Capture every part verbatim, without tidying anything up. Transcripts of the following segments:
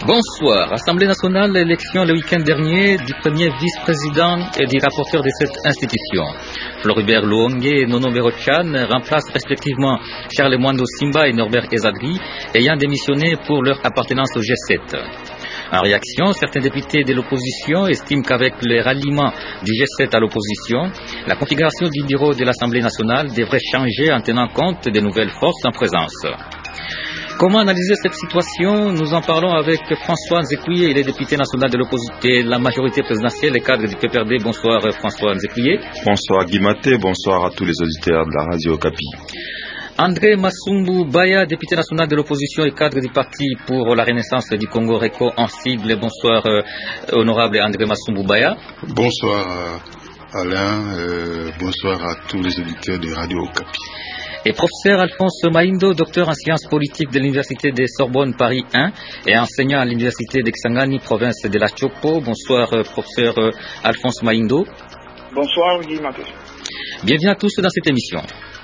Bonsoir. Assemblée nationale, élection le week-end dernier du premier vice-président et du rapporteur de cette institution. Floribert Luongué et Nono Berochan remplacent respectivement Charles Mwando Simba et Norbert Ezadri, ayant démissionné pour leur appartenance au G sept. En réaction, certains députés de l'opposition estiment qu'avec le ralliement du G sept à l'opposition, la configuration du bureau de l'Assemblée nationale devrait changer en tenant compte des nouvelles forces en présence. Comment analyser cette situation? Nous en parlons avec François Nzekouye, il est député national de l'opposition, de la majorité présidentielle et cadre du P P R D. Bonsoir François Nzekouye. Bonsoir Guimaté, bonsoir à tous les auditeurs de la radio Okapi. André Massumbu Baya, député national de l'opposition et cadre du Parti pour la Renaissance du Congo RECO en sigle. Bonsoir euh, honorable André Massumbu Baya. Bonsoir Alain, euh, bonsoir à tous les auditeurs de radio Okapi. Et professeur Alphonse Maindo, docteur en sciences politiques de l'Université de Sorbonne Paris un et enseignant à l'Université de Kisangani, province de la Chopo. Bonsoir professeur Alphonse Maindo. Bonsoir Guy Maté. Bienvenue à tous dans cette émission.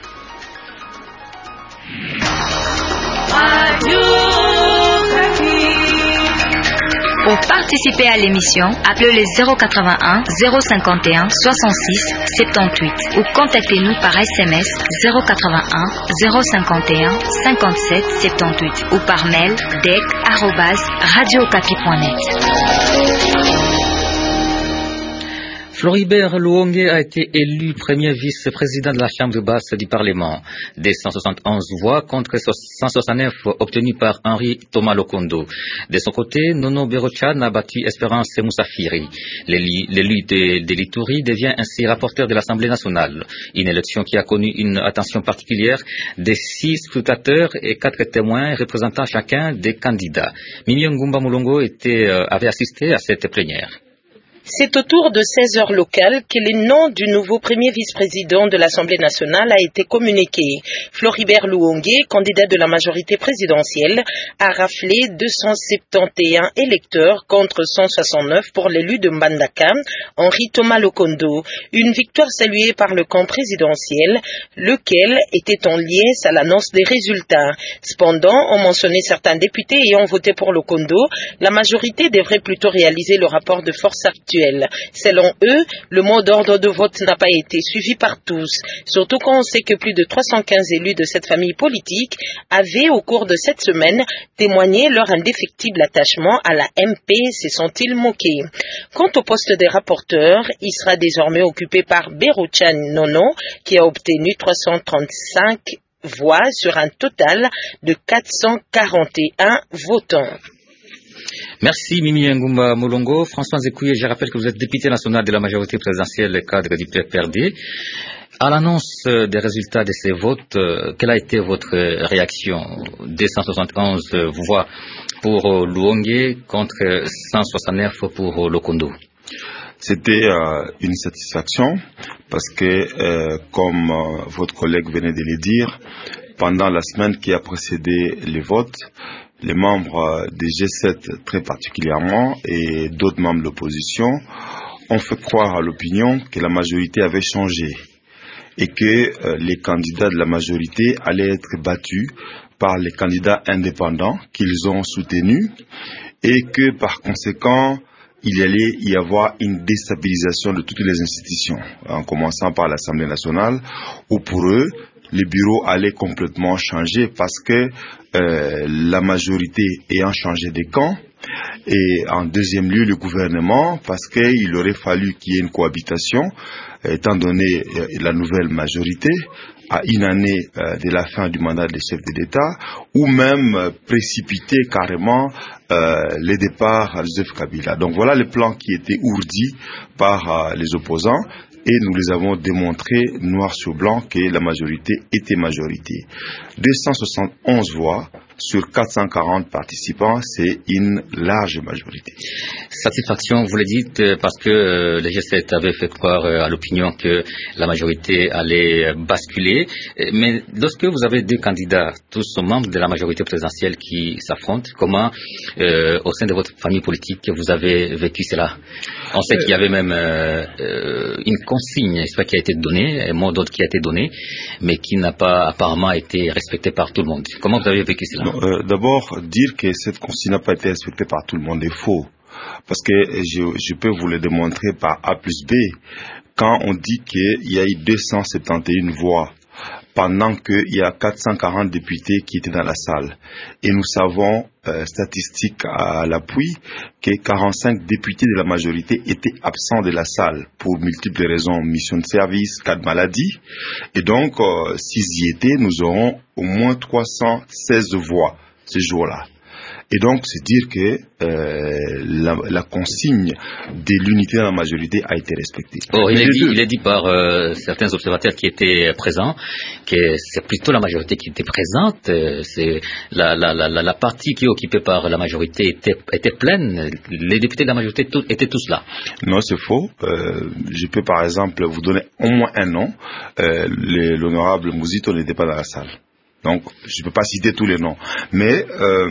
Pour participer à l'émission, appelez le zéro quatre-vingt-un zéro cinquante et un soixante-six soixante-dix-huit ou contactez-nous par S M S zéro quatre-vingt-un zéro cinquante et un cinquante-sept soixante-dix-huit ou par mail d e c arobase radio okapi point net. Floribert Luongué a été élu premier vice-président de la Chambre basse du Parlement, des cent soixante et onze voix contre cent soixante-neuf obtenues par Henri Thomas Lokondo. De son côté, Nono Berochan a battu Espérance Moussafiri. L'élu de, de l'Ituri devient ainsi rapporteur de l'Assemblée nationale. Une élection qui a connu une attention particulière des six scrutateurs et quatre témoins représentant chacun des candidats. Mimi Ngumba Mulongo était, euh, avait assisté à cette plénière. C'est autour de seize heures locales que le nom du nouveau premier vice-président de l'Assemblée nationale a été communiqué. Floribert Luongué, candidat de la majorité présidentielle, a raflé deux cent soixante et un électeurs contre cent soixante-neuf pour l'élu de Mbandaka, Henri Thomas Lokondo. Une victoire saluée par le camp présidentiel, lequel était en liesse à l'annonce des résultats. Cependant, on mentionnait certains députés ayant voté pour Lokondo, la majorité devrait plutôt réaliser le rapport de force actuel. Selon eux, le mot d'ordre de vote n'a pas été suivi par tous, surtout quand on sait que plus de trois cent quinze élus de cette famille politique avaient, au cours de cette semaine, témoigné leur indéfectible attachement à la M P, se sont-ils moqués. Quant au poste des rapporteurs, il sera désormais occupé par Berochan Nono, qui a obtenu trois cent trente-cinq voix sur un total de quatre cent quarante et un votants. Merci Mimi Ngumba Mulongo. François Nzekouye, je rappelle que vous êtes député national de la majorité présidentielle et cadre du P P R D. À l'annonce des résultats de ces votes, quelle a été votre réaction? deux cent soixante et onze voix pour Luongué contre cent soixante-neuf pour Lokondo. C'était euh, une satisfaction parce que, euh, comme euh, votre collègue venait de le dire, pendant la semaine qui a précédé les votes, les membres des G sept très particulièrement et d'autres membres de l'opposition ont fait croire à l'opinion que la majorité avait changé et que euh, les candidats de la majorité allaient être battus par les candidats indépendants qu'ils ont soutenus et que par conséquent il allait y avoir une déstabilisation de toutes les institutions, en commençant par l'Assemblée nationale, où pour eux, le bureau allait complètement changer parce que euh, la majorité ayant changé de camp, et en deuxième lieu le gouvernement parce qu'il aurait fallu qu'il y ait une cohabitation, étant donné euh, la nouvelle majorité, à une année euh, de la fin du mandat des chefs de l'État, ou même euh, précipiter carrément euh, le départ à Joseph Kabila. Donc voilà le plan qui était ourdi par euh, les opposants. Et nous les avons démontré noir sur blanc que la majorité était majorité. deux cent soixante et onze voix sur quatre cent quarante participants, c'est une large majorité. Satisfaction, vous le dites, parce que euh, les G sept avaient fait croire euh, à l'opinion que la majorité allait basculer. Mais lorsque vous avez deux candidats, tous membres de la majorité présidentielle qui s'affrontent, comment, euh, au sein de votre famille politique, vous avez vécu cela? On sait qu'il y avait même euh, euh, une consigne qui a été donnée, un mot d'ordre qui a été donné, mais qui n'a pas apparemment été respecté par tout le monde. Comment vous avez vécu cela? euh, D'abord, dire que cette consigne n'a pas été respectée par tout le monde est faux. Parce que je, je peux vous le démontrer par A plus B. Quand on dit qu'il y a eu deux cent soixante et un voix, pendant qu'il y a quatre cent quarante députés qui étaient dans la salle. Et nous savons, euh, statistiques à l'appui, que quarante-cinq députés de la majorité étaient absents de la salle pour multiples raisons, mission de service, cas de maladie. Et donc, euh, s'ils y étaient, nous aurons au moins trois cent seize voix ce jour-là. Et donc, c'est dire que euh, la, la consigne de l'unité dans la majorité a été respectée. Oh, il, est dit, il est dit par euh, certains observateurs qui étaient présents que c'est plutôt la majorité qui était présente. C'est la, la, la, la partie qui est occupée par la majorité était, était pleine. Les députés de la majorité tout, étaient tous là. Non, c'est faux. Euh, je peux par exemple vous donner au moins un nom. Euh, l'honorable Mouzito n'était pas dans la salle. Donc, je ne peux pas citer tous les noms. Mais,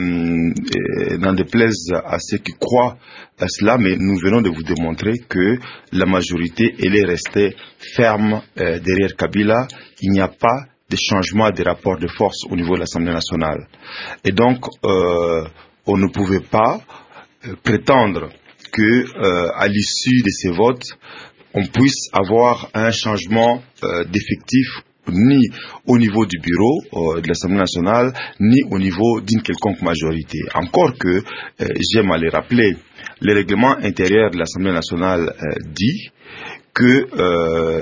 euh, n'en déplaise à ceux qui croient à cela, mais nous venons de vous démontrer que la majorité, elle est restée ferme euh, derrière Kabila. Il n'y a pas de changement des rapports de force au niveau de l'Assemblée nationale. Et donc, euh, on ne pouvait pas euh, prétendre que, euh, à l'issue de ces votes, on puisse avoir un changement euh, d'effectif ni au niveau du bureau euh, de l'Assemblée nationale, ni au niveau d'une quelconque majorité. Encore que, euh, j'aime à le rappeler, le règlement intérieur de l'Assemblée nationale euh, dit que euh,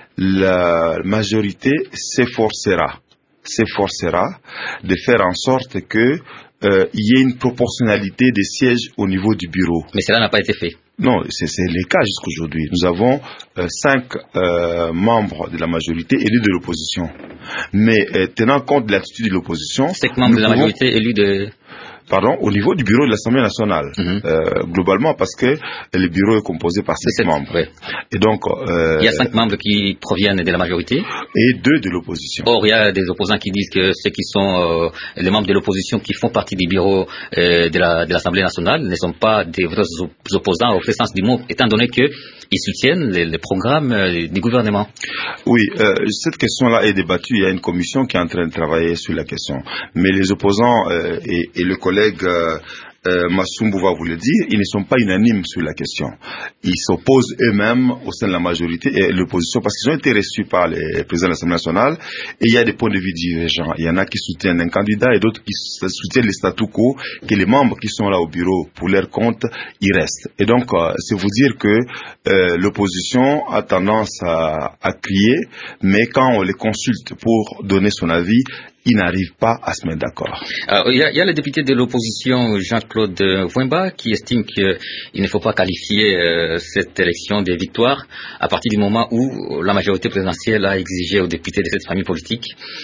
la majorité s'efforcera, s'efforcera de faire en sorte que euh, il y ait une proportionnalité des sièges au niveau du bureau. Mais cela n'a pas été fait. Non, c'est le cas jusqu'aujourd'hui. Nous avons euh, cinq euh, membres de la majorité élus de l'opposition. Mais euh, tenant compte de l'attitude de l'opposition... Cinq membres de la majorité élus de... Pardon, au niveau du bureau de l'Assemblée nationale, mm-hmm. euh, globalement, parce que le bureau est composé par sept, sept membres. Ouais. Et donc, euh, il y a cinq membres qui proviennent de la majorité et deux de l'opposition. Or, il y a des opposants qui disent que ceux qui sont euh, les membres de l'opposition qui font partie du bureau euh, de la de l'Assemblée nationale ne sont pas des vrais opposants au vrai sens du mot, étant donné que ils soutiennent les, les programmes euh, du gouvernement. Oui, euh, cette question-là est débattue. Il y a une commission qui est en train de travailler sur la question. Mais les opposants euh, et, et le collègue euh, euh, Massoumbo va vous le dire, ils ne sont pas unanimes sur la question. Ils s'opposent eux-mêmes au sein de la majorité et l'opposition parce qu'ils ont été reçus par les présidents de l'Assemblée nationale et il y a des points de vue divergents. Il y en a qui soutiennent un candidat et d'autres qui soutiennent le statu quo, que les membres qui sont là au bureau pour leur compte, ils restent. Et donc, euh, c'est vous dire que euh, l'opposition a tendance à, à crier, mais quand on les consulte pour donner son avis, il n'arrive pas à se mettre d'accord. Il y, y a le député de l'opposition, Jean-Claude Vouemba, qui estime qu'il ne faut pas qualifier euh, cette élection de victoire à partir du moment où la majorité présidentielle a exigé aux députés de cette famille politique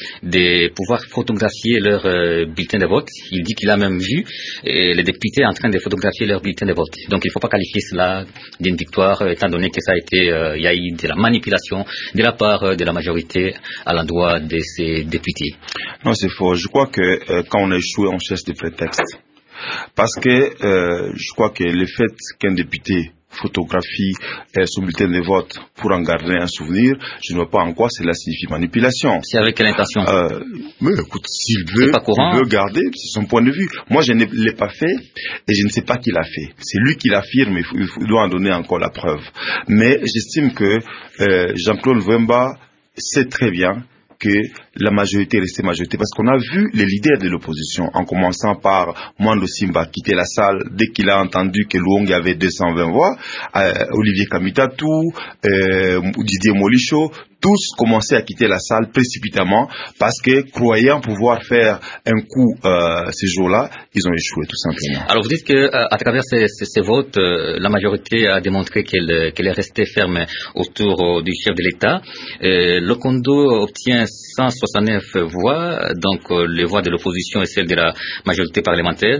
de pouvoir photographier leur euh, bulletin de vote. Il dit qu'il a même vu euh, les députés en train de photographier leur bulletin de vote. Donc il ne faut pas qualifier cela d'une victoire, étant donné que ça a été, euh, il y a eu de la manipulation de la part de la majorité à l'endroit de ces députés. Non, c'est faux. Je crois que euh, quand on a échoué, on cherche des prétextes. Parce que euh, je crois que le fait qu'un député photographie euh, son bulletin de vote pour en garder un souvenir, je ne vois pas en quoi cela signifie manipulation. C'est avec quelle intention euh, Mais écoute, s'il veut, il veut garder, c'est son point de vue. Moi, je ne l'ai pas fait et je ne sais pas qui l'a fait. C'est lui qui l'affirme, il, faut, il doit en donner encore la preuve. Mais j'estime que euh, Jean-Claude Vouemba sait très bien que la majorité est restée majorité, parce qu'on a vu les leaders de l'opposition, en commençant par Mwando Simba quitter la salle dès qu'il a entendu que Luonge avait deux cent vingt voix, euh, Olivier Kamitatou, euh, Didier Molicho, tous commençaient à quitter la salle précipitamment parce que, croyant pouvoir faire un coup euh, ces jours-là, ils ont échoué tout simplement. Alors vous dites que euh, à travers ces, ces, ces votes, euh, la majorité a démontré qu'elle qu'elle est restée ferme autour euh, du chef de l'État. Euh, Lokondo obtient cent soixante-neuf voix, donc euh, les voix de l'opposition et celles de la majorité parlementaire.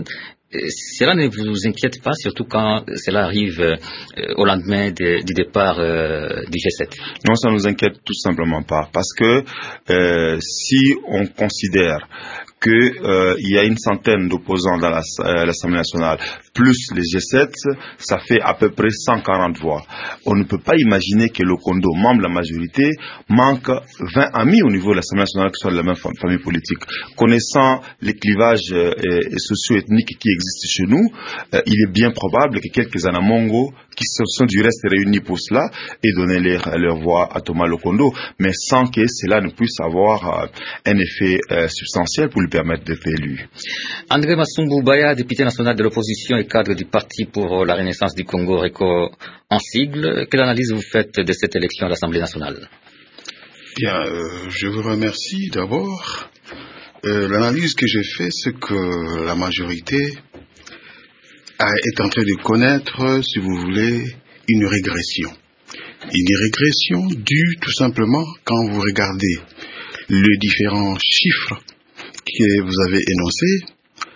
Cela ne vous inquiète pas, surtout quand cela arrive euh, au lendemain de, du départ euh, du G sept? Non, ça ne nous inquiète tout simplement pas, parce que euh, si on considère qu'il euh, y a une centaine d'opposants dans la, euh, l'Assemblée nationale, plus les G sept, ça fait à peu près cent quarante voix. On ne peut pas imaginer que Lokondo, membre de la majorité, manque vingt amis au niveau de l'Assemblée nationale qui sont de la même famille politique. Connaissant les clivages euh, socio-ethniques qui existent chez nous, euh, il est bien probable que quelques Anamongo qui se sont du reste réunis pour cela et donner leur, leur voix à Thomas Lokondo, mais sans que cela ne puisse avoir euh, un effet euh, substantiel pour lui permettre d'être élu. André Massumbu Baya, député national de l'opposition et cadre du Parti pour la Renaissance du Congo, RECO en sigle, quelle analyse vous faites de cette élection à l'Assemblée nationale? Bien, euh, je vous remercie d'abord. Euh, l'analyse que j'ai faite, c'est que la majorité est en train de connaître, si vous voulez, une régression. Une régression due tout simplement quand vous regardez les différents chiffres que vous avez énoncés.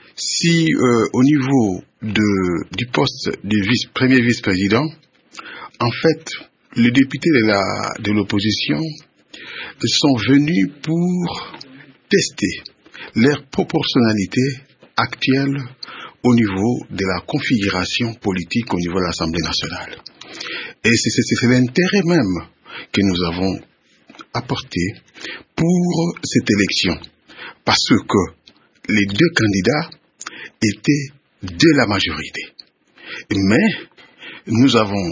Si euh, au niveau de, du poste de vice, premier vice-président, en fait, les députés de, la, de l'opposition sont venus pour tester leur proportionnalité actuelle au niveau de la configuration politique au niveau de l'Assemblée nationale. Et c'est, c'est, c'est l'intérêt même que nous avons apporté pour cette élection. Parce que les deux candidats étaient de la majorité. Mais nous avons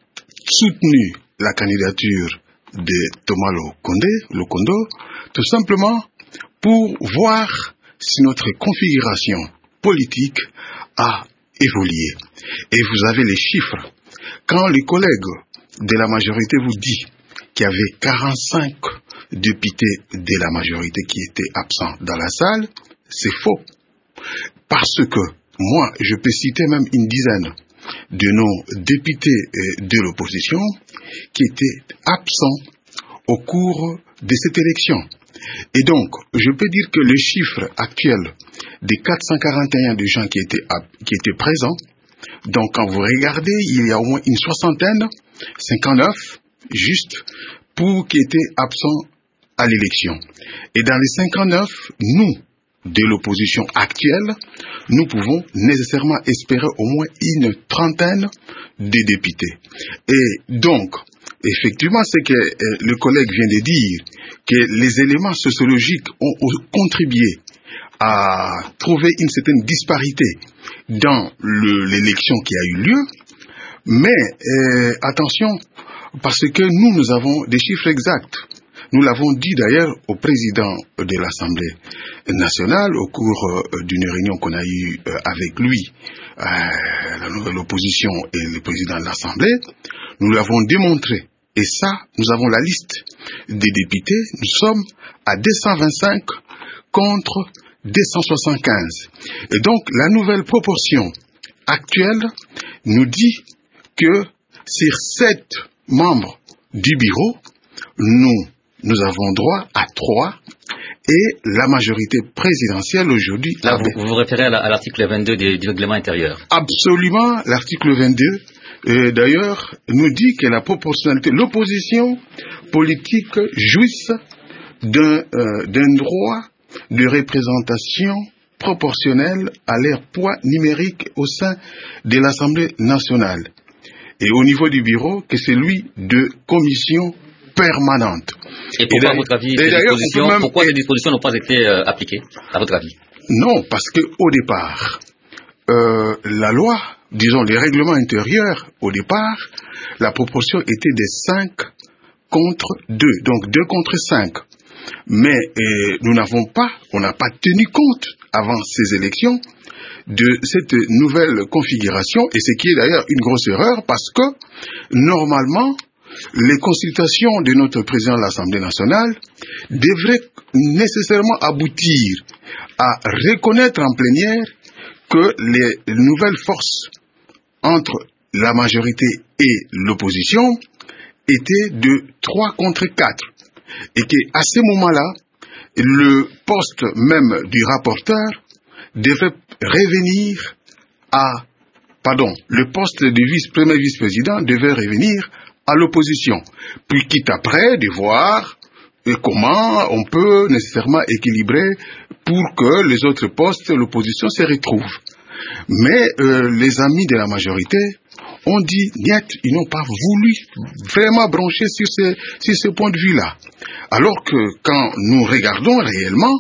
soutenu la candidature de Thomas Lokondo, tout simplement pour voir si notre configuration politique a évolué. Et vous avez les chiffres. Quand les collègues de la majorité vous disent qu'il y avait quarante-cinq députés de la majorité qui étaient absents dans la salle, c'est faux. Parce que moi, je peux citer même une dizaine de nos députés de l'opposition qui étaient absents au cours de cette élection. Et donc, je peux dire que le chiffre actuel des quatre cent quarante et un de gens qui étaient, qui étaient présents, donc quand vous regardez, il y a au moins une soixantaine, cinquante-neuf, juste, pour qui étaient absents à l'élection. Et dans les cinquante-neuf, nous, de l'opposition actuelle, nous pouvons nécessairement espérer au moins une trentaine de députés. Et donc, effectivement, c'est que euh, le collègue vient de dire que les éléments sociologiques ont, ont contribué à trouver une certaine disparité dans le, l'élection qui a eu lieu. Mais euh, attention, parce que nous, nous avons des chiffres exacts. Nous l'avons dit d'ailleurs au président de l'Assemblée nationale au cours euh, d'une réunion qu'on a eue euh, avec lui, euh, la nouvelle opposition et le président de l'Assemblée. Nous l'avons démontré. Et ça, nous avons la liste des députés. Nous sommes à deux cent vingt-cinq contre deux cent soixante-quinze. Et donc, la nouvelle proportion actuelle nous dit que sur sept membres du bureau, nous Nous avons droit à trois et la majorité présidentielle aujourd'hui... Là, vous, vous vous référez à, la, à l'article vingt-deux du, du règlement intérieur. Absolument, l'article vingt-deux, euh, d'ailleurs, nous dit que la proportionnalité, l'opposition politique jouisse d'un, euh, d'un droit de représentation proportionnel à leur poids numérique au sein de l'Assemblée nationale. Et au niveau du bureau, que c'est celui de commission permanente. Et pourquoi, et à votre avis, ces dispositions, même... pourquoi ces dispositions n'ont pas été euh, appliquées, à votre avis? Non, parce qu'au départ, euh, la loi, disons les règlements intérieurs, au départ, la proportion était de cinq contre deux, donc deux contre cinq. Mais euh, nous n'avons pas, on n'a pas tenu compte, avant ces élections, de cette nouvelle configuration, et ce qui est d'ailleurs une grosse erreur, parce que, normalement, les consultations de notre président de l'Assemblée nationale devraient nécessairement aboutir à reconnaître en plénière que les nouvelles forces entre la majorité et l'opposition étaient de trois contre quatre. Et qu'à ce moment-là, le poste même du rapporteur devrait revenir à... Pardon, le poste du vice, premier vice-président devait revenir à l'opposition, puis quitte après de voir et comment on peut nécessairement équilibrer pour que les autres postes, l'opposition se retrouve. Mais euh, les amis de la majorité ont dit, niet, ils n'ont pas voulu vraiment brancher sur ce, sur ce point de vue-là. Alors que quand nous regardons réellement,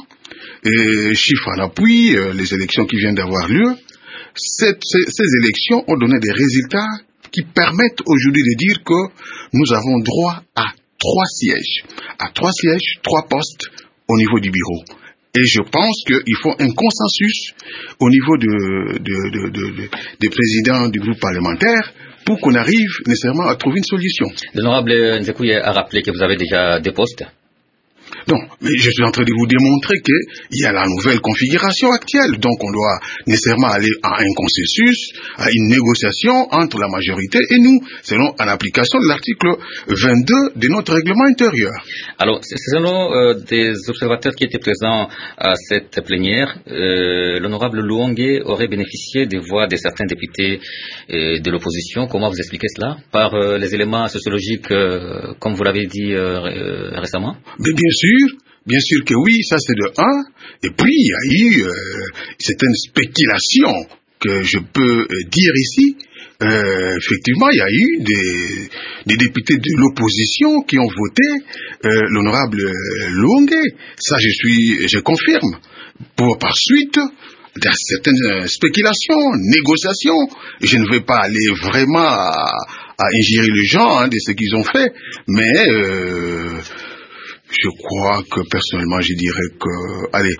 et chiffres à l'appui, euh, les élections qui viennent d'avoir lieu, cette, ces, ces élections ont donné des résultats qui permettent aujourd'hui de dire que nous avons droit à trois sièges, à trois sièges, trois postes au niveau du bureau. Et je pense qu'il faut un consensus au niveau de, de, de, de, de, des présidents du groupe parlementaire pour qu'on arrive nécessairement à trouver une solution. L'honorable Nzekouye a rappelé que vous avez déjà des postes. Non, mais je suis en train de vous démontrer qu'il y a la nouvelle configuration actuelle. Donc on doit nécessairement aller à un consensus, à une négociation entre la majorité et nous, selon en application de l'article vingt-deux de notre règlement intérieur. Alors, selon euh, des observateurs qui étaient présents à cette plénière, euh, l'honorable Luonge aurait bénéficié des voix de certains députés euh, de l'opposition. Comment vous expliquez cela? Par euh, les éléments sociologiques, euh, comme vous l'avez dit euh, euh, récemment? Mais bien sûr. Bien sûr que oui, ça c'est de un. Et puis il y a eu euh, certaines spéculations que je peux euh, dire ici. Euh, effectivement, il y a eu des, des députés de l'opposition qui ont voté euh, l'honorable Luonge. Ça, je suis, je confirme. Pour par suite de certaines spéculations, négociations. Je ne vais pas aller vraiment à, à ingérer les gens hein, de ce qu'ils ont fait, mais euh, je crois que personnellement, je dirais que, allez,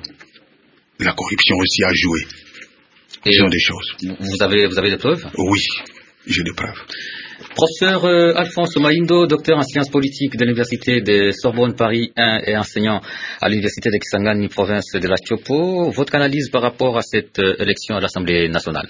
la corruption aussi a joué. Et ce sont des choses. Vous avez, vous avez des preuves? Oui, j'ai des preuves. Professeur euh, Alphonse Maindo, docteur en sciences politiques de l'Université de Sorbonne Paris un et enseignant à l'Université de Kisangani, province de la Tchopo, votre analyse par rapport à cette euh, élection à l'Assemblée nationale?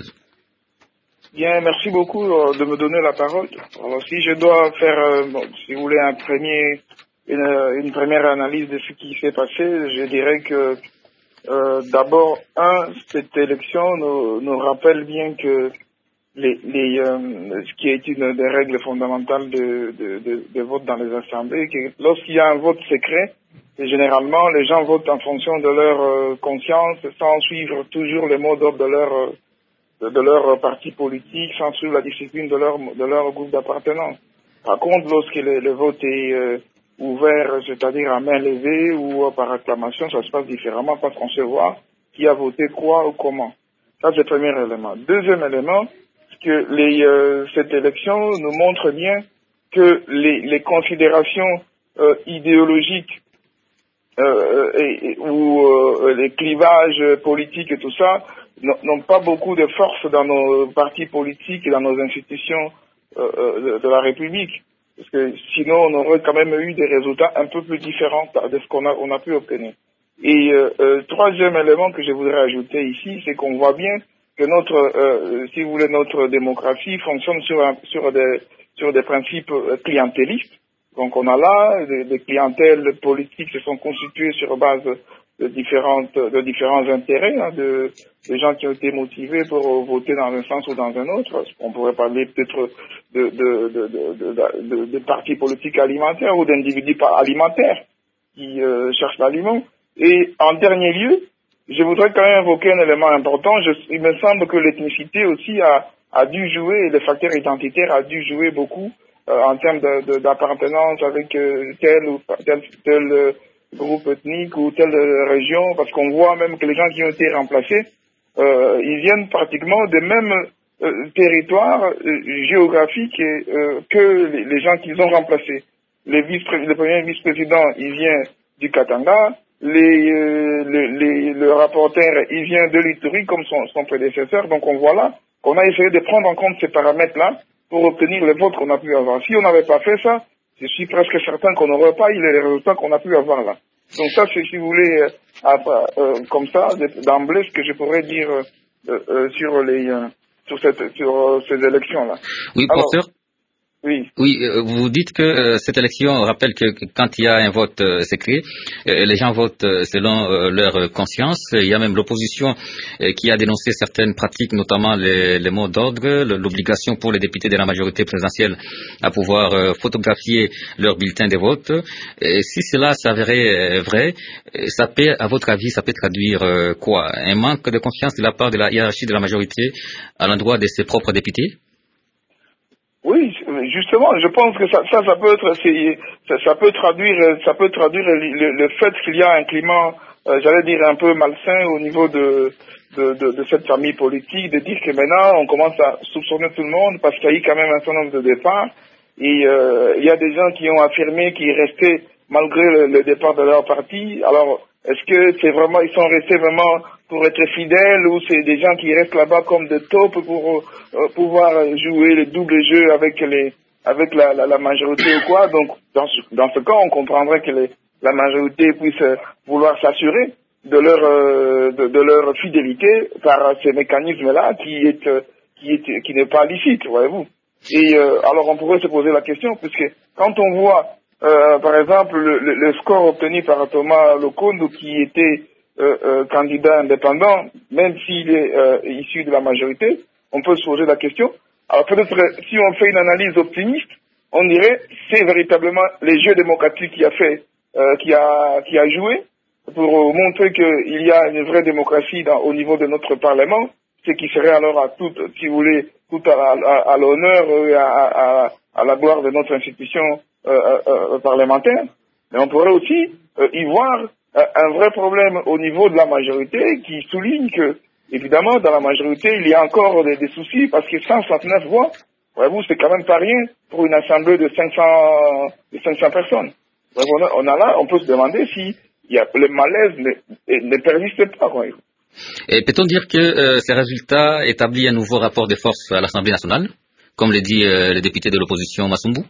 Bien, merci beaucoup euh, de me donner la parole. Alors, si je dois faire, euh, bon, si vous voulez, un premier... Une, une première analyse de ce qui s'est passé, je dirais que euh, d'abord, un, cette élection nous, nous rappelle bien que les, les, euh, ce qui est une des règles fondamentales de, de, de, de vote dans les assemblées, que lorsqu'il y a un vote secret, généralement les gens votent en fonction de leur euh, conscience, sans suivre toujours les mots d'ordre de leur de, de leur parti politique, sans suivre la discipline de leur de leur groupe d'appartenance. Par contre, lorsque le, le vote est euh, ouvert, c'est-à-dire à main levée ou par acclamation, ça se passe différemment parce qu'on se voit qui a voté quoi ou comment. Ça, c'est le premier élément. Deuxième élément, c'est que les, euh, cette élection nous montre bien que les, les considérations euh, idéologiques euh, et, et, ou euh, les clivages politiques et tout ça n'ont pas beaucoup de force dans nos partis politiques et dans nos institutions euh, de, de la République. Parce que sinon, on aurait quand même eu des résultats un peu plus différents de ce qu'on a, on a pu obtenir. Et euh, euh, troisième élément que je voudrais ajouter ici, c'est qu'on voit bien que notre, euh, si vous voulez, notre démocratie fonctionne sur, un, sur, des, sur des principes clientélistes. Donc on a là des, des clientèles politiques qui se sont constituées sur base de différentes, de différents intérêts, hein, de, de gens qui ont été motivés pour voter dans un sens ou dans un autre. On pourrait parler peut-être de, de, de, de, de, de, de partis politiques alimentaires ou d'individus alimentaires qui euh, cherchent l'aliment. Et en dernier lieu, je voudrais quand même évoquer un élément important. Je, il me semble que l'ethnicité aussi a, a dû jouer, le facteur identitaire a dû jouer beaucoup euh, en termes de, de, d'appartenance avec euh, tel ou tel, tel euh, groupe ethnique ou telle région, parce qu'on voit même que les gens qui ont été remplacés, euh, ils viennent pratiquement des mêmes euh, territoires euh, géographiques euh, que les, les gens qu'ils ont remplacés. Les vice le premier vice-président, il vient du Katanga, les, euh, les, les, le rapporteur, il vient de l'Ituri comme son, son prédécesseur. Donc on voit là qu'on a essayé de prendre en compte ces paramètres-là pour obtenir le vote qu'on a pu avoir. Si on n'avait pas fait ça, je suis presque certain qu'on n'aurait pas eu les résultats qu'on a pu avoir là. Donc ça, c'est, si vous voulez, euh, euh, comme ça, d'emblée, ce que je pourrais dire euh, euh, sur les euh, sur, cette, sur euh, ces élections-là. Oui, professeur. Oui. Oui, euh, vous dites que euh, cette élection rappelle que, que quand il y a un vote euh, secret, euh, les gens votent euh, selon euh, leur conscience. Il y a même l'opposition euh, qui a dénoncé certaines pratiques, notamment les, les mots d'ordre, l'obligation pour les députés de la majorité présidentielle à pouvoir euh, photographier leur bulletin de vote. Et si cela s'avérait euh, vrai, ça peut, à votre avis, ça peut traduire euh, quoi? Un manque de confiance de la part de la hiérarchie de la majorité à l'endroit de ses propres députés? Oui, justement, je pense que ça, ça, ça peut être, ça, ça peut traduire, ça peut traduire le, le fait qu'il y a un climat, euh, j'allais dire un peu malsain au niveau de, de, de, de cette famille politique, de dire que maintenant on commence à soupçonner tout le monde parce qu'il y a eu quand même un certain nombre de départs et euh, il y a des gens qui ont affirmé qu'ils restaient malgré le, le départ de leur parti. Alors, est-ce que c'est vraiment, ils sont restés vraiment pour être fidèles ou c'est des gens qui restent là-bas comme de taupes pour euh, pouvoir jouer le double jeu avec les avec la, la, la majorité ou quoi? Donc dans ce, dans ce cas, on comprendrait que les, la majorité puisse vouloir s'assurer de leur euh, de, de leur fidélité par ces mécanismes-là qui est qui est qui n'est pas licite, voyez-vous. Et euh, alors on pourrait se poser la question puisque quand on voit euh, par exemple le, le, le score obtenu par Thomas Lokondo qui était Euh, euh, candidat indépendant, même s'il est euh, issu de la majorité, on peut se poser la question. Alors peut-être si on fait une analyse optimiste, on dirait c'est véritablement les jeux démocratiques qui a fait, euh, qui a qui a joué pour montrer qu'il y a une vraie démocratie dans, au niveau de notre Parlement, ce qui serait alors à tout, si vous voulez, tout à, à, à l'honneur et à, à, à la gloire de notre institution euh, euh, parlementaire. Mais on pourrait aussi euh, y voir un vrai problème au niveau de la majorité qui souligne que, évidemment, dans la majorité, il y a encore des, des soucis parce que cent soixante-neuf voix, voyez-vous, c'est quand même pas rien pour une assemblée de cinq cents, de cinq cents personnes. Donc on, a, on a là, on peut se demander si il y a, le malaise ne, ne persiste pas, voyez-vous. Et peut-on dire que euh, ces résultats établissent un nouveau rapport de force à l'Assemblée nationale, comme le dit euh, le député de l'opposition Massumbu?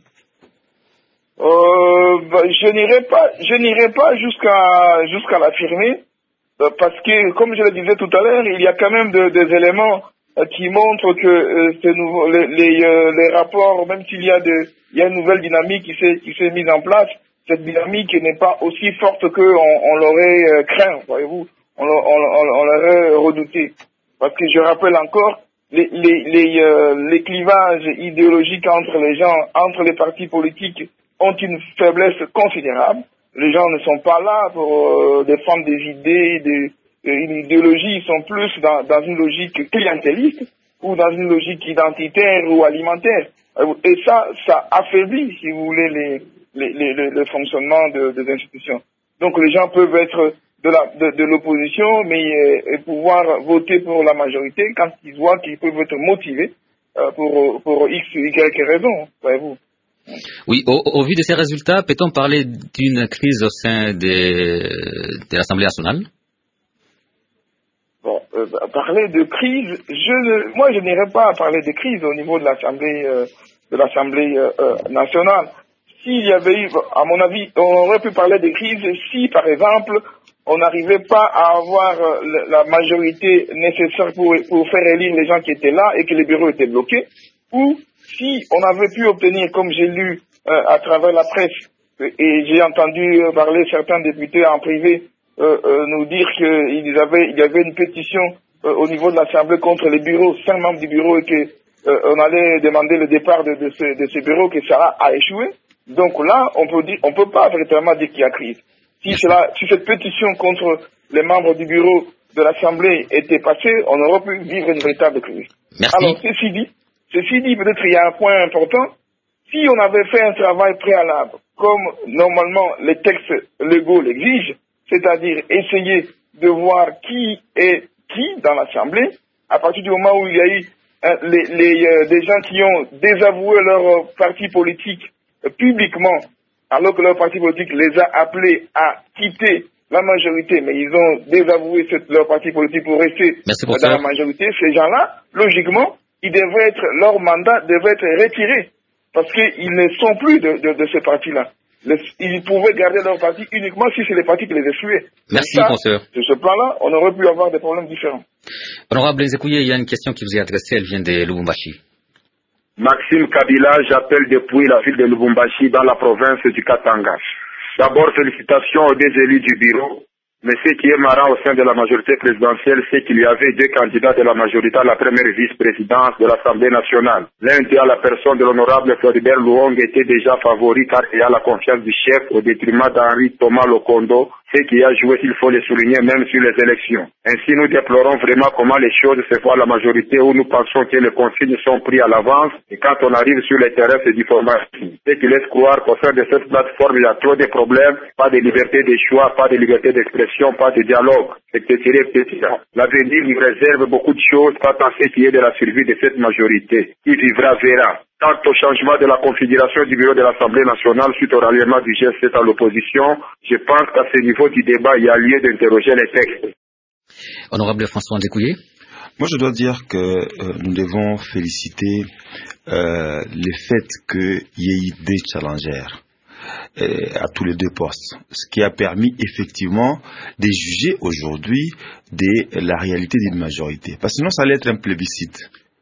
Euh, bah, je n'irai pas, je n'irai pas jusqu'à jusqu'à l'affirmer, euh, parce que, comme je le disais tout à l'heure, il y a quand même de, des éléments euh, qui montrent que euh, ce nouveau, les, les, euh, les rapports, même s'il y a de, il y a une nouvelle dynamique qui s'est qui s'est mise en place, cette dynamique n'est pas aussi forte que on, on l'aurait euh, craint, voyez-vous, on, on, on, on l'aurait redouté, parce que je rappelle encore les les les, euh, les clivages idéologiques entre les gens, entre les partis politiques ont une faiblesse considérable. Les gens ne sont pas là pour euh, défendre des idées, des, une idéologie, ils sont plus dans, dans une logique clientéliste ou dans une logique identitaire ou alimentaire. Et ça, ça affaiblit, si vous voulez, les, les, les, le, le fonctionnement de, des institutions. Donc les gens peuvent être de la de, de l'opposition, mais euh, et pouvoir voter pour la majorité quand ils voient qu'ils peuvent être motivés euh, pour, pour X ou Y raison, voyez-vous. Oui, au, au vu de ces résultats, peut-on parler d'une crise au sein de, de l'Assemblée nationale? Bon, euh, parler de crise, je ne, moi je n'irai pas à parler de crise au niveau de l'Assemblée euh, de l'Assemblée euh, euh, nationale. S'il y avait eu, à mon avis, on aurait pu parler de crise si, par exemple, on n'arrivait pas à avoir euh, la majorité nécessaire pour, pour faire élire les gens qui étaient là et que les bureaux étaient bloqués, ou si on avait pu obtenir, comme j'ai lu euh, à travers la presse, et j'ai entendu euh, parler certains députés en privé euh, euh, nous dire qu'il avait, il y avait une pétition euh, au niveau de l'Assemblée contre les bureaux, cinq membres du bureau, et que euh, on allait demander le départ de, de, ce, de ce bureau, que ça a, a échoué. Donc là, on peut dire, on peut pas véritablement dire qu'il y a crise. Si cela, si cette pétition contre les membres du bureau de l'Assemblée était passée, on aurait pu vivre une véritable crise. Merci. Alors, ceci dit, Ceci dit, peut-être il y a un point important. Si on avait fait un travail préalable, comme normalement les textes légaux l'exigent, c'est-à-dire essayer de voir qui est qui dans l'Assemblée, à partir du moment où il y a eu euh, les, les, euh, des gens qui ont désavoué leur euh, parti politique euh, publiquement, alors que leur parti politique les a appelés à quitter la majorité, mais ils ont désavoué cette, leur parti politique pour rester Merci pour dans ça. la majorité, ces gens-là, logiquement, ils devraient être, leur mandat devrait être retiré parce qu'ils ne sont plus de, de, de ce parti-là. Ils pouvaient garder leur parti uniquement si c'est les partis qui les excluaient. Merci, ça, penseur. sur ce plan-là, on aurait pu avoir des problèmes différents. Honorable Ezekouye, il y a une question qui vous est adressée, elle vient de Lubumbashi. Maxime Kabila, j'appelle depuis la ville de Lubumbashi dans la province du Katanga. D'abord, félicitations aux deux élus du bureau. Mais ce qui est marrant au sein de la majorité présidentielle, c'est qu'il y avait deux candidats de la majorité à la première vice-présidence de l'Assemblée nationale. L'un d'eux, à la personne de l'honorable Floribert Luong, était déjà favori car il a la confiance du chef au détriment d'Henri Thomas Lokondo, ce qui a joué, s'il faut le souligner, même sur les élections. Ainsi, nous déplorons vraiment comment les choses se font à la majorité où nous pensons que les consignes sont prises à l'avance et quand on arrive sur le terrain, c'est du formatique. Ce qui laisse croire qu'au sein de cette plateforme, il y a trop de problèmes, pas de liberté de choix, pas de liberté d'expression, pas de dialogue, et cetera, et cetera. L'avenir nous réserve beaucoup de choses, pas tant ce qui est de la survie de cette majorité. Qui vivra verra. Quant au changement de la configuration du bureau de l'Assemblée nationale suite au ralliement du G sept à l'opposition, je pense qu'à ce niveau du débat, il y a lieu d'interroger les textes. Honorable François Ndekouye. Moi, je dois dire que euh, nous devons féliciter euh, le fait qu'il y ait eu des challengers à tous les deux postes, ce qui a permis effectivement de juger aujourd'hui de la réalité d'une majorité. Parce que sinon, ça allait être un plébiscite.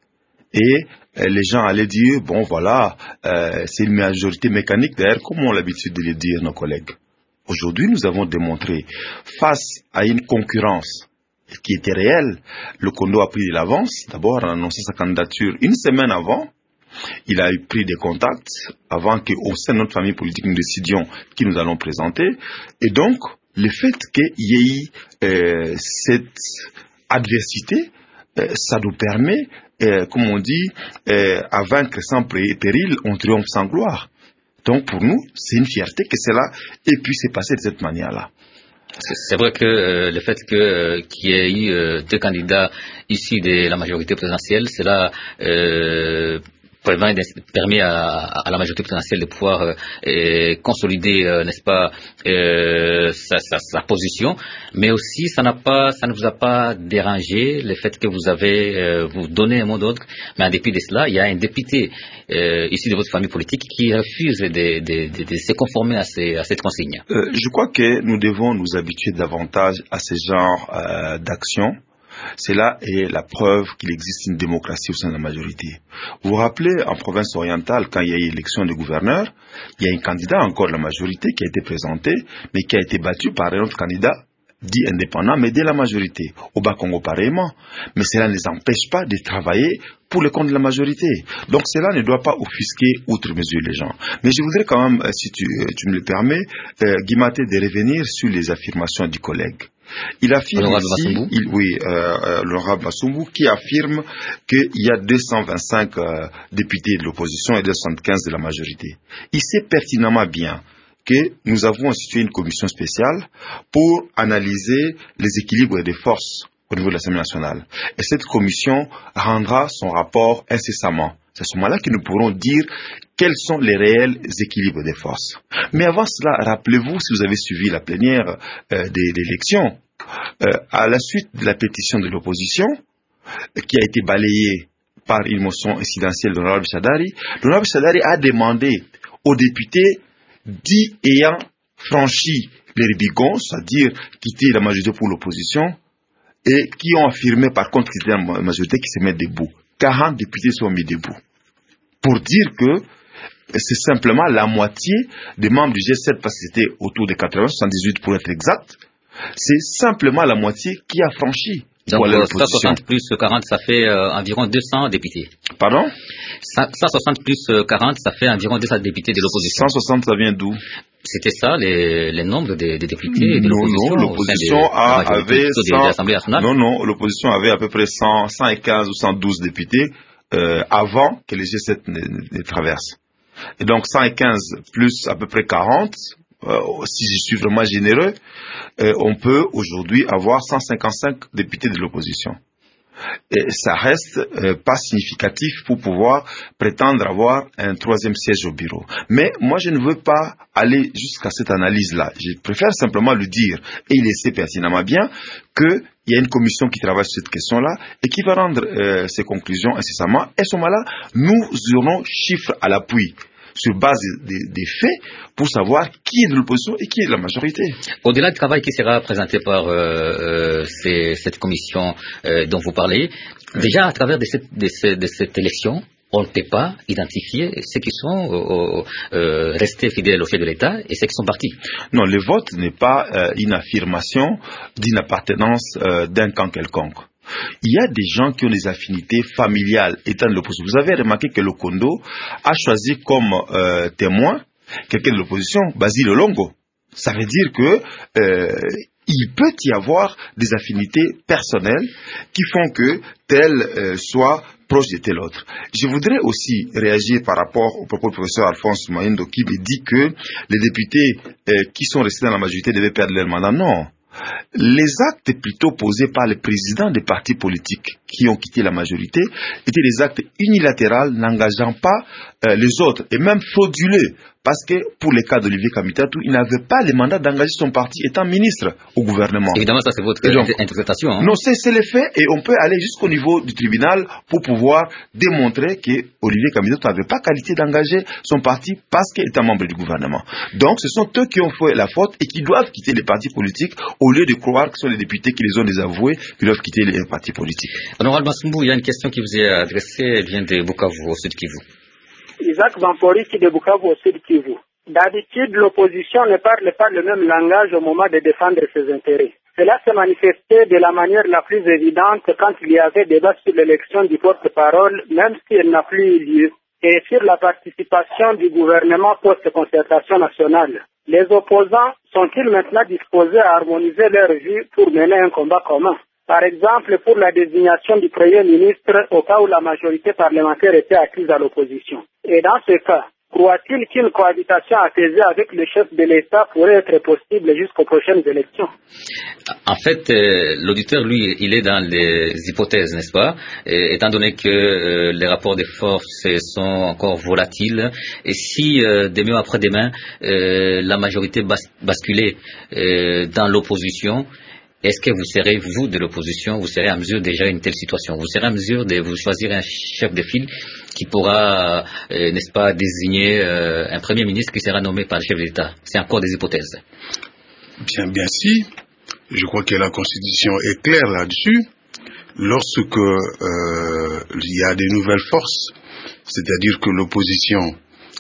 Et euh, les gens allaient dire, bon voilà, euh, c'est une majorité mécanique, d'ailleurs, comme on a l'habitude de le dire nos collègues. Aujourd'hui, nous avons démontré, face à une concurrence qui était réelle, le Kondo a pris de l'avance, d'abord en annonçant sa candidature une semaine avant. Il a eu pris des contacts avant qu'au sein de notre famille politique nous décidions qui nous allons présenter. Et donc, le fait qu'il y ait eu euh, cette adversité, euh, ça nous permet, euh, comme on dit, euh, à vaincre sans péril, on triomphe sans gloire. Donc pour nous, c'est une fierté que cela ait pu se passer de cette manière-là. C'est vrai que euh, le fait que euh, qu'il y ait eu euh, deux candidats issus de la majorité présidentielle, cela euh, permet à, à la majorité présidentielle de pouvoir euh, consolider, euh, n'est-ce pas, euh, sa, sa, sa position, mais aussi ça n'a pas, ça ne vous a pas dérangé le fait que vous avez euh, vous donné un mot d'ordre, mais en dépit de cela, il y a un député euh, issu de votre famille politique qui refuse de, de, de, de se conformer à, ces, à cette consigne. Euh, je crois que nous devons nous habituer davantage à ce genre euh, d'action. Cela est la preuve qu'il existe une démocratie au sein de la majorité. Vous vous rappelez, en province orientale, quand il y a eu élection de gouverneur, il y a un candidat encore de la majorité qui a été présenté, mais qui a été battu par un autre candidat dit indépendant, mais de la majorité. Au Bas-Congo, pareillement. Mais cela ne les empêche pas de travailler pour le compte de la majorité. Donc cela ne doit pas offusquer outre mesure les gens. Mais je voudrais quand même, si tu, tu me le permets, euh, Guimaté, de revenir sur les affirmations du collègue. Il affirme ici, il, oui, euh, euh, l'honorable Massoumbou, qui affirme qu'il y a deux cent vingt-cinq euh, députés de l'opposition et deux cent soixante-quinze de la majorité. Il sait pertinemment bien que nous avons institué une commission spéciale pour analyser les équilibres des forces au niveau de l'Assemblée nationale. Et cette commission rendra son rapport incessamment. C'est à ce moment-là que nous pourrons dire quels sont les réels équilibres des forces. Mais avant cela, rappelez-vous, si vous avez suivi la plénière euh, de l'élection, euh, à la suite de la pétition de l'opposition, euh, qui a été balayée par une motion incidentielle de l'honorable Chadari, l'honorable Chadari a demandé aux députés dits ayant franchi les ribigons, c'est-à-dire quitté la majorité pour l'opposition, et qui ont affirmé par contre qu'ils étaient la majorité qui se met debout. quarante députés sont mis debout. Pour dire que c'est simplement la moitié des membres du G sept, parce que c'était autour de quatre-vingts, soixante-dix-huit pour être exact, c'est simplement la moitié qui a franchi. Donc cent soixante plus quarante, ça fait euh, environ deux cents députés. Pardon? cent soixante plus quarante, ça fait environ deux cents députés de l'opposition. cent soixante, ça vient d'où? C'était ça, les, les nombres des, des députés de non, l'opposition. Non, l'opposition avait cent, non, non, l'opposition avait à peu près cent, cent quinze ou cent douze députés euh, avant que les G sept ne, ne traversent. Et donc cent quinze plus à peu près quarante, euh, si je suis vraiment généreux, euh, on peut aujourd'hui avoir cent cinquante-cinq députés de l'opposition. Et ça reste euh, pas significatif pour pouvoir prétendre avoir un troisième siège au bureau. Mais moi, je ne veux pas aller jusqu'à cette analyse-là. Je préfère simplement le dire, et il sait pertinemment bien qu'il y a une commission qui travaille sur cette question-là et qui va rendre euh, ses conclusions incessamment. Et à ce moment-là, nous aurons chiffres à l'appui sur base des, des faits pour savoir qui est de l'opposition et qui est de la majorité. Au-delà du travail qui sera présenté par euh, euh, ces, cette commission euh, dont vous parlez, oui. Déjà à travers de cette, de cette, de cette élection, on ne peut pas identifier ceux qui sont euh, euh, restés fidèles au chef de l'État et ceux qui sont partis. Non, le vote n'est pas euh, une affirmation d'une appartenance euh, d'un camp quelconque. Il y a des gens qui ont des affinités familiales étant de l'opposition. Vous avez remarqué que le Kondo a choisi comme euh, témoin quelqu'un de l'opposition, Basile Longo. Ça veut dire que euh, il peut y avoir des affinités personnelles qui font que tel euh, soit proche de tel autre. Je voudrais aussi réagir par rapport au propos du professeur Alphonse Mohindo qui me dit que les députés euh, qui sont restés dans la majorité devaient perdre leur mandat. Non. Les actes plutôt posés par les présidents des partis politiques qui ont quitté la majorité étaient des actes unilatéraux n'engageant pas euh, les autres et même frauduleux. Parce que pour le cas d'Olivier Kamitatou, il n'avait pas le mandat d'engager son parti étant ministre au gouvernement. Évidemment, ça c'est votre donc, interprétation. Hein? Non, c'est, c'est le fait et on peut aller jusqu'au niveau du tribunal pour pouvoir démontrer que Olivier Kamitatou n'avait pas qualité d'engager son parti parce qu'il était membre du gouvernement. Donc ce sont eux qui ont fait la faute et qui doivent quitter les partis politiques au lieu de croire que ce sont les députés qui les ont désavoués qui doivent quitter les partis politiques. Honorable Massoumbou, il y a une question qui vous est adressée, elle vient de Bukavu, au sud Kivu. Isaac Vampori qui de Bukavu au sud Kivu. D'habitude, l'opposition ne parle pas le même langage au moment de défendre ses intérêts. Cela s'est manifesté de la manière la plus évidente quand il y avait débat sur l'élection du porte-parole, même si elle n'a plus eu lieu, et sur la participation du gouvernement post-concertation nationale. Les opposants sont-ils maintenant disposés à harmoniser leurs vues pour mener un combat commun? Par exemple, pour la désignation du Premier ministre au cas où la majorité parlementaire était acquise à l'opposition. Et dans ce cas, croit-il qu'une cohabitation apaisée avec le chef de l'État pourrait être possible jusqu'aux prochaines élections? En fait, euh, l'auditeur, lui, il est dans les hypothèses, n'est-ce pas? Et, étant donné que euh, les rapports de force sont encore volatiles, et si euh, demain ou après-demain, euh, la majorité bas- basculait euh, dans l'opposition, est-ce que vous serez, vous, de l'opposition, vous serez en mesure déjà une telle situation? Vous serez en mesure de vous choisir un chef de file qui pourra, euh, n'est-ce pas, désigner euh, un premier ministre qui sera nommé par le chef de l'État? C'est encore des hypothèses. Bien, bien si. Je crois que la Constitution est claire là-dessus. Lorsque euh, il y a des nouvelles forces, c'est-à-dire que l'opposition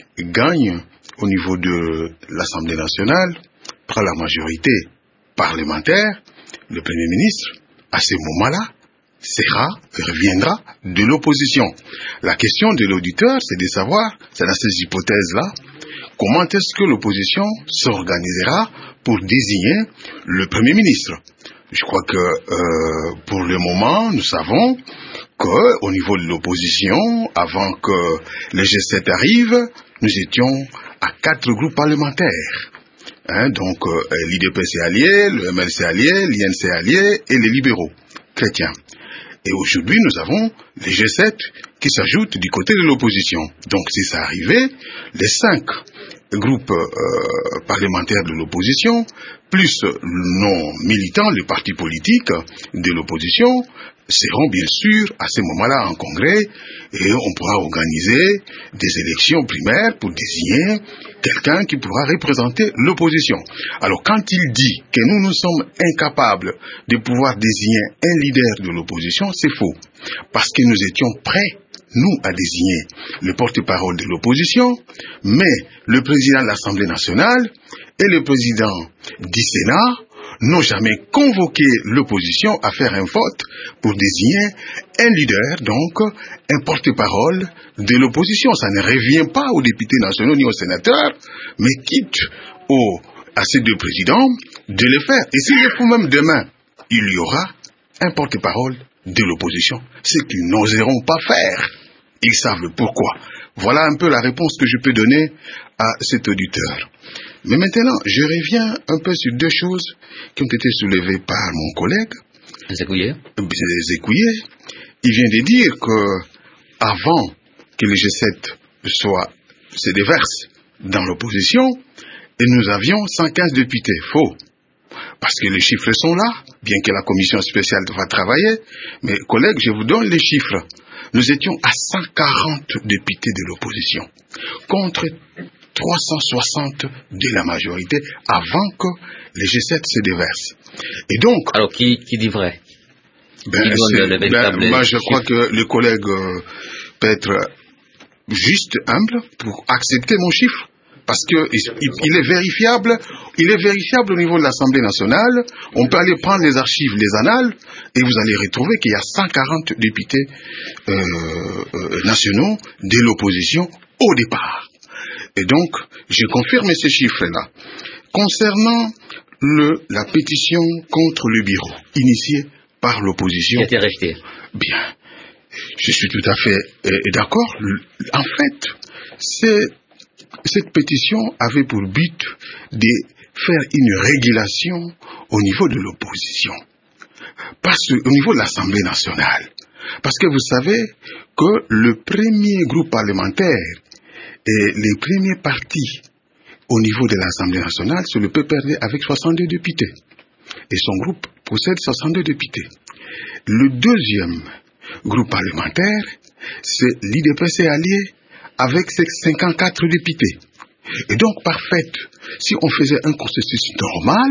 gagne au niveau de l'Assemblée nationale, prend la majorité parlementaire, le Premier ministre, à ce moment-là, sera, reviendra de l'opposition. La question de l'auditeur, c'est de savoir, c'est dans ces hypothèses-là, comment est-ce que l'opposition s'organisera pour désigner le Premier ministre. Je crois que euh, pour le moment, nous savons qu'au niveau de l'opposition, avant que le G sept arrive, nous étions à quatre groupes parlementaires. Hein, donc euh, l'I D P s'est allié, le M L C allié, l'I N C allié et les libéraux chrétiens. Et aujourd'hui, nous avons les G sept qui s'ajoutent du côté de l'opposition. Donc si ça arrivait, les cinq groupes euh, parlementaires de l'opposition, plus nos militants, les partis politiques de l'opposition, seront bien sûr à ce moment-là en congrès et on pourra organiser des élections primaires pour désigner quelqu'un qui pourra représenter l'opposition. Alors quand il dit que nous nous sommes incapables de pouvoir désigner un leader de l'opposition, c'est faux. Parce que nous étions prêts, nous, à désigner le porte-parole de l'opposition, mais le président de l'Assemblée nationale et le président du Sénat n'ont jamais convoqué l'opposition à faire un vote pour désigner un leader, donc un porte-parole de l'opposition. Ça ne revient pas aux députés nationaux ni aux sénateurs, mais quitte aux, à ces deux présidents de le faire. Et s'il le faut même demain, il y aura un porte-parole de l'opposition, ce qu'ils n'oseront pas faire. Ils savent pourquoi. Voilà un peu la réponse que je peux donner à cet auditeur. Mais maintenant, je reviens un peu sur deux choses qui ont été soulevées par mon collègue. Zékouye. Zékouye. Il vient de dire que avant que le G sept soit, se déverse dans l'opposition, et nous avions cent quinze députés. Faux. Parce que les chiffres sont là, bien que la commission spéciale va travailler. Mais collègues, je vous donne les chiffres. Nous étions à cent quarante députés de l'opposition, contre trois cent soixante de la majorité avant que le G sept se déverse. Et donc... Alors, qui, qui dit vrai? Ben, qui donne le véritable ben, moi, je crois que le collègue euh, peut être juste humble pour accepter mon chiffre. Parce que il, il est vérifiable, il est vérifiable au niveau de l'Assemblée nationale. On peut aller prendre les archives, les annales, et vous allez retrouver qu'il y a cent quarante députés euh, euh, nationaux de l'opposition au départ. Et donc, j'ai confirmé ces chiffres-là. Concernant le, la pétition contre le bureau, initiée par l'opposition. Qui a été rejetée. Bien. Je suis tout à fait euh, d'accord. En fait, c'est cette pétition avait pour but de faire une régulation au niveau de l'opposition, pas au niveau de l'Assemblée nationale. Parce que vous savez que le premier groupe parlementaire et les premiers partis au niveau de l'Assemblée nationale, c'est le P P R D avec soixante-deux députés. Et son groupe possède soixante-deux députés. Le deuxième groupe parlementaire, c'est l'I D P C allié avec ses cinquante-quatre députés. Et donc, par fait, si on faisait un processus normal,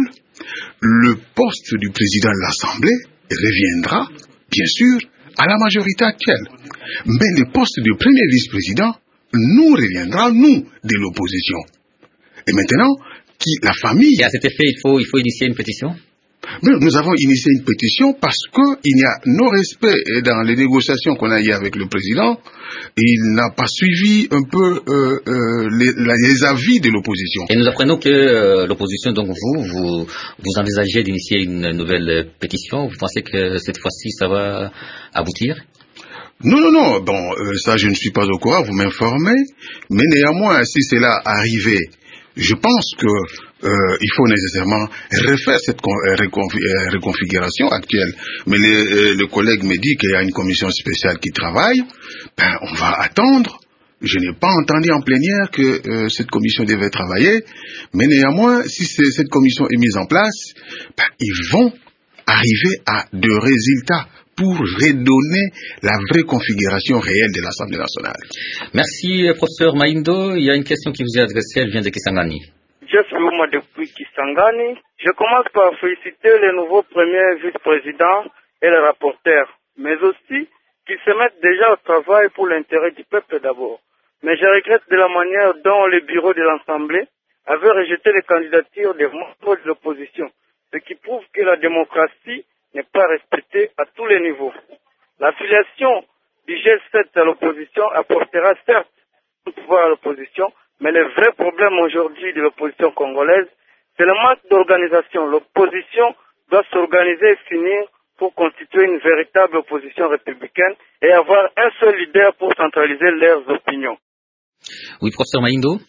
le poste du président de l'Assemblée reviendra, bien sûr, à la majorité actuelle. Mais le poste du premier vice-président nous reviendra, nous, de l'opposition. Et maintenant, qui, la famille... Et à cet effet, il faut, il faut initier une pétition ? Mais nous avons initié une pétition parce qu'il y a nos respects dans les négociations qu'on a eues avec le président. Il n'a pas suivi un peu euh, euh, les, les avis de l'opposition. Et nous apprenons que euh, l'opposition, donc vous, vous, vous envisagez d'initier une nouvelle pétition. Vous pensez que cette fois-ci, ça va aboutir ? Non, non, non. Bon, euh, ça, je ne suis pas au courant. Vous m'informez. Mais néanmoins, si cela arrivait, je pense que euh, il faut nécessairement refaire cette euh, réconf- euh, reconfiguration actuelle. Mais le, euh, le collègue me dit qu'il y a une commission spéciale qui travaille. Ben, on va attendre. Je n'ai pas entendu en plénière que euh, cette commission devait travailler. Mais néanmoins, si cette commission est mise en place, ben, ils vont arriver à de résultats pour redonner la vraie configuration réelle de l'Assemblée nationale. Merci, professeur Maindo. Il y a une question qui vous est adressée, elle vient de Kisangani. Je suis moi depuis Kisangani. Je commence par féliciter le nouveau premier vice-président et le rapporteur, mais aussi qu'ils se mettent déjà au travail pour l'intérêt du peuple d'abord. Mais je regrette de la manière dont le bureau de l'Assemblée avait rejeté les candidatures des membres de l'opposition, ce qui prouve que la démocratie n'est pas respectée à tous les niveaux. L'affiliation du G sept à l'opposition apportera certes un pouvoir à l'opposition, mais le vrai problème aujourd'hui de l'opposition congolaise, c'est le manque d'organisation. L'opposition doit s'organiser et s'unir pour constituer une véritable opposition républicaine et avoir un seul leader pour centraliser leurs opinions. Oui, professeur Maindo.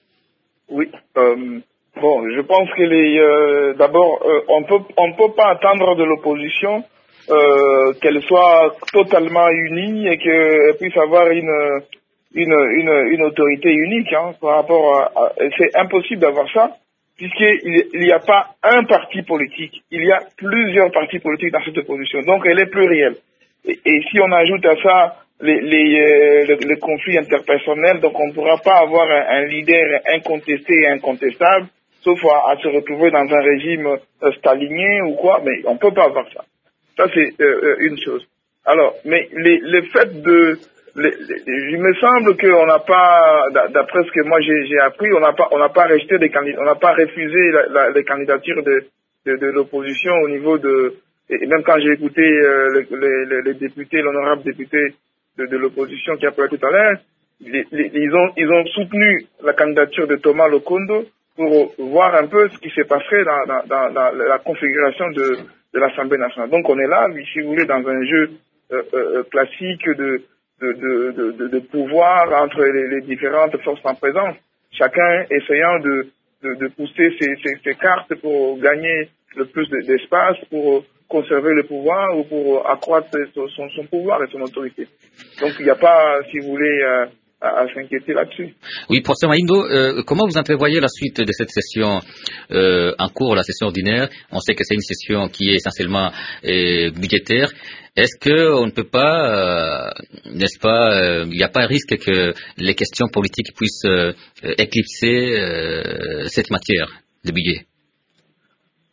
Oui. Euh, bon, je pense que les, euh, d'abord, euh, on peut, on peut pas attendre de l'opposition euh, qu'elle soit totalement unie et qu'elle puisse avoir une une une, une autorité unique hein, par rapport à, à c'est impossible d'avoir ça puisqu'il il n'y a pas un parti politique, il y a plusieurs partis politiques dans cette opposition, donc elle est plurielle. Et, et si on ajoute à ça les les, euh, les, les conflits interpersonnels, donc on ne pourra pas avoir un, un leader incontesté et incontestable, sauf à, à se retrouver dans un régime euh, stalinien ou quoi, mais on peut pas avoir ça. Ça c'est euh, une chose. Alors, mais les, le fait de Les, les, il me semble qu'on n'a pas, d'après ce que moi j'ai, j'ai appris, on n'a pas, on n'a pas rejeté des candidats, on n'a pas refusé la, la, les candidatures de, de, de l'opposition au niveau de, et même quand j'ai écouté euh, les, les, les députés, l'honorable député de, de l'opposition qui a parlé tout à l'heure, les, les, ils ont, ils ont soutenu la candidature de Thomas Lokondo pour voir un peu ce qui s'est passé dans, dans, dans, dans la configuration de, de l'Assemblée nationale. Donc on est là, si vous voulez, dans un jeu euh, euh, classique de De, de, de, de pouvoir entre les, les différentes forces en présence, chacun essayant de, de, de pousser ses, ses, ses cartes pour gagner le plus de, d'espace, pour conserver le pouvoir ou pour accroître son, son pouvoir et son autorité. Donc il n'y a pas, si vous voulez, euh, à, à s'inquiéter là-dessus. Oui, professeur Maindo, euh, comment vous entrevoyez la suite de cette session euh, en cours, la session ordinaire? On sait que c'est une session qui est essentiellement euh, budgétaire. Est-ce qu'on ne peut pas, euh, n'est-ce pas, il euh, n'y a pas un risque que les questions politiques puissent euh, éclipser euh, cette matière de budget?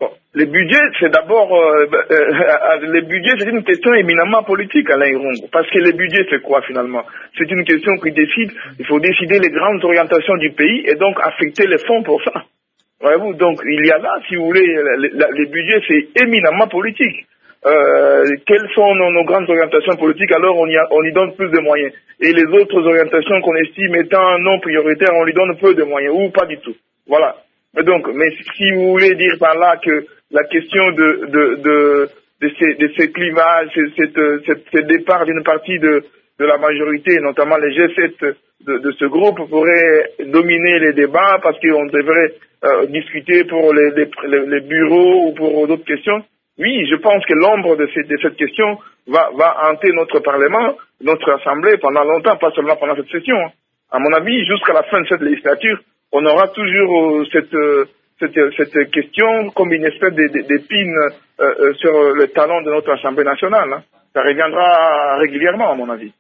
Bon, les budgets, c'est d'abord, euh, euh, les budgets, c'est une question éminemment politique, Alain Irungu. Parce que les budgets, c'est quoi finalement? C'est une question qui décide, il faut décider les grandes orientations du pays et donc affecter les fonds pour ça. Voyez-vous, donc il y a là, si vous voulez, les, les budgets, c'est éminemment politique. Euh, quelles sont nos, nos grandes orientations politiques, alors on y, a, on y donne plus de moyens. Et les autres orientations qu'on estime étant non prioritaires, on lui donne peu de moyens, ou pas du tout. Voilà. Mais donc, mais si vous voulez dire par là que la question de de de de ces, de ces climats, cette, cette, ce départ d'une partie de de la majorité, notamment les G sept de, de ce groupe, pourrait dominer les débats parce qu'on devrait euh, discuter pour les, les les bureaux ou pour d'autres questions. Oui, je pense que l'ombre de cette, de cette question va va hanter notre Parlement, notre Assemblée pendant longtemps, pas seulement pendant cette session. À mon avis, jusqu'à la fin de cette législature, on aura toujours cette, cette, cette question comme une espèce d'épine euh, sur le talon de notre Assemblée nationale. Hein. Ça reviendra régulièrement, à mon avis.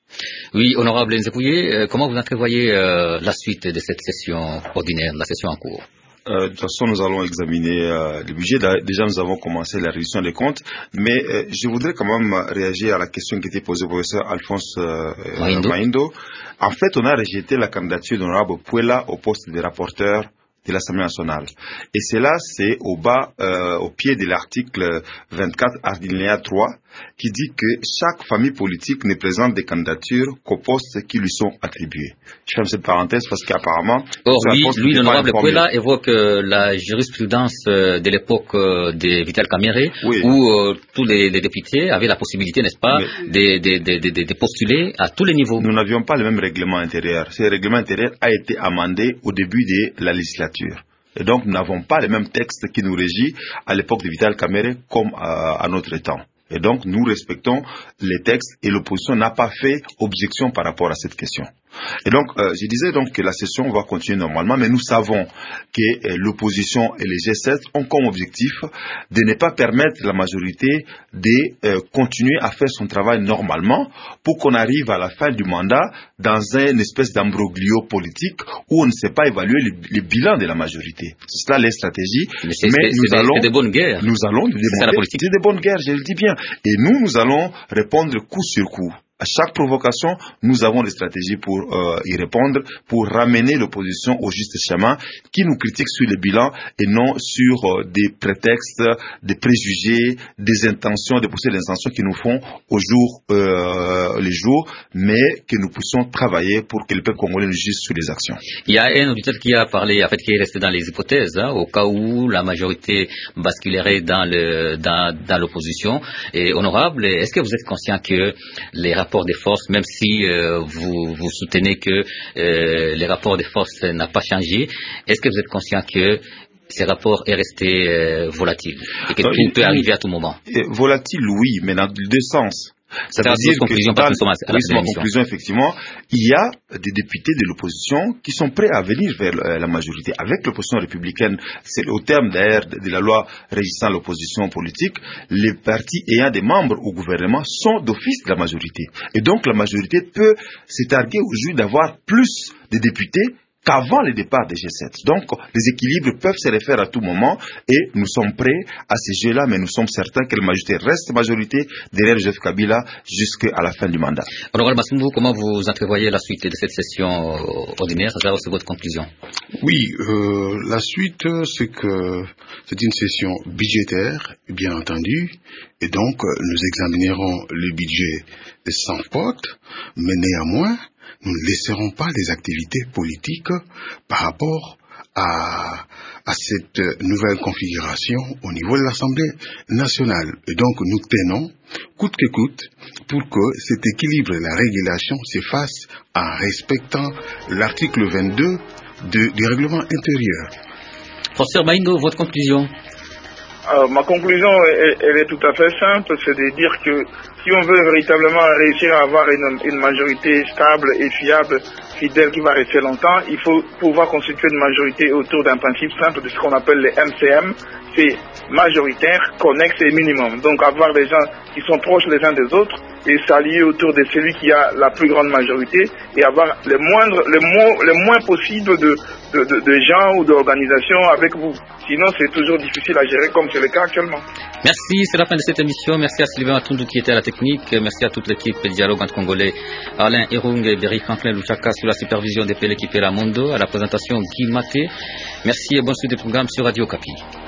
Oui, honorable Nzekouye, euh, comment vous entrevoyez euh, la suite de cette session ordinaire, de la session en cours? Euh, de toute façon, nous allons examiner euh, le budget. Déjà, nous avons commencé la révision des comptes, mais euh, je voudrais quand même réagir à la question qui était posée au professeur Alphonse euh, Maindo. Maindo. En fait, on a rejeté la candidature d'honorable Puela au poste de rapporteur de l'Assemblée nationale. Et cela, c'est au bas, euh, au pied de l'article vingt-quatre, alinéa trois, qui dit que chaque famille politique ne présente des candidatures qu'aux postes qui lui sont attribués. Je ferme cette parenthèse parce qu'apparemment... Or, lui, lui l'honorable Puela évoque euh, la jurisprudence euh, de l'époque euh, de Vital Kamerhe, oui. où euh, tous les, les députés avaient la possibilité, n'est-ce pas, de, de, de, de, de postuler à tous les niveaux. Nous n'avions pas le même règlement intérieur. Ce règlement intérieur a été amendé au début de la législature. Et donc, nous n'avons pas les mêmes textes qui nous régissent à l'époque de Vital Kamerhe comme à, à notre temps. Et donc, nous respectons les textes et l'opposition n'a pas fait objection par rapport à cette question. Et donc, euh, je disais donc que la session va continuer normalement, mais nous savons que euh, l'opposition et les G sept ont comme objectif de ne pas permettre à la majorité de euh, continuer à faire son travail normalement pour qu'on arrive à la fin du mandat dans une espèce d'ambroglio politique où on ne sait pas évaluer le, le bilan de la majorité. C'est cela les stratégies. Mais, c'est, mais c'est, nous c'est allons, c'est des bonnes guerres. Nous allons c'est la politique. C'est des bonnes guerres, je le dis bien. Et nous, nous allons répondre coup sur coup. À chaque provocation, nous avons des stratégies pour euh, y répondre, pour ramener l'opposition au juste chemin, qui nous critique sur le bilan et non sur euh, des prétextes, des préjugés, des intentions, des poussées d'intentions qui nous font au jour euh, les jours, mais que nous puissions travailler pour que le peuple congolais nous juge sur les actions. Il y a un auditeur qui a parlé, en fait, qui est resté dans les hypothèses, hein, au cas où la majorité basculerait dans le dans, dans l'opposition. Et honorable, est-ce que vous êtes conscient que les rapports des forces, même si euh, vous, vous soutenez que euh, les rapports des forces n'ont pas changé, est-ce que vous êtes conscient que ces rapports est resté euh, volatile et que euh, tout peut arriver à tout moment? Volatile, oui, mais dans deux sens. Ça veut dire que dans la conclusion, effectivement, il y a des députés de l'opposition qui sont prêts à venir vers la majorité. Avec l'opposition républicaine, c'est au terme d'ailleurs de la loi régissant l'opposition politique, les partis ayant des membres au gouvernement sont d'office de la majorité. Et donc la majorité peut se targuer aujourd'hui d'avoir plus de députés qu'avant le départ des G sept. Donc, les équilibres peuvent se refaire à tout moment et nous sommes prêts à ces jeux-là, mais nous sommes certains que la majorité reste majorité derrière Joseph Kabila jusqu'à la fin du mandat. Honorable Massumbu, comment vous entrevoyez la suite de cette session ordinaire? Ça va, c'est votre conclusion? Oui, euh, la suite, c'est que c'est une session budgétaire, bien entendu, et donc nous examinerons le budget sans faute, mais néanmoins, nous ne laisserons pas les activités politiques par rapport à, à cette nouvelle configuration au niveau de l'Assemblée nationale. Et donc nous tenons, coûte que coûte, pour que cet équilibre et la régulation se fasse en respectant l'article vingt-deux de, du règlement intérieur. Professeur Maindo, votre conclusion? Euh, ma conclusion, elle, elle est tout à fait simple, c'est de dire que si on veut véritablement réussir à avoir une, une majorité stable et fiable, fidèle, qui va rester longtemps, il faut pouvoir constituer une majorité autour d'un principe simple de ce qu'on appelle les M C M. C'est majoritaire, connexe et minimum. Donc avoir des gens qui sont proches les uns des autres et s'allier autour de celui qui a la plus grande majorité et avoir le moindre, le moins, le moins possible de, de, de, de gens ou d'organisations avec vous. Sinon, c'est toujours difficile à gérer comme c'est le cas actuellement. Merci, c'est la fin de cette émission. Merci à Sylvain Atundu qui était à la technique. Merci à toute l'équipe Dialogue entre Congolais, Alain Erung et Berry Franklin Luchaka sur la supervision des P L qui fait la Mondo, à la présentation Guy Maté. Merci et bonne suite des programmes sur Radio Kapi.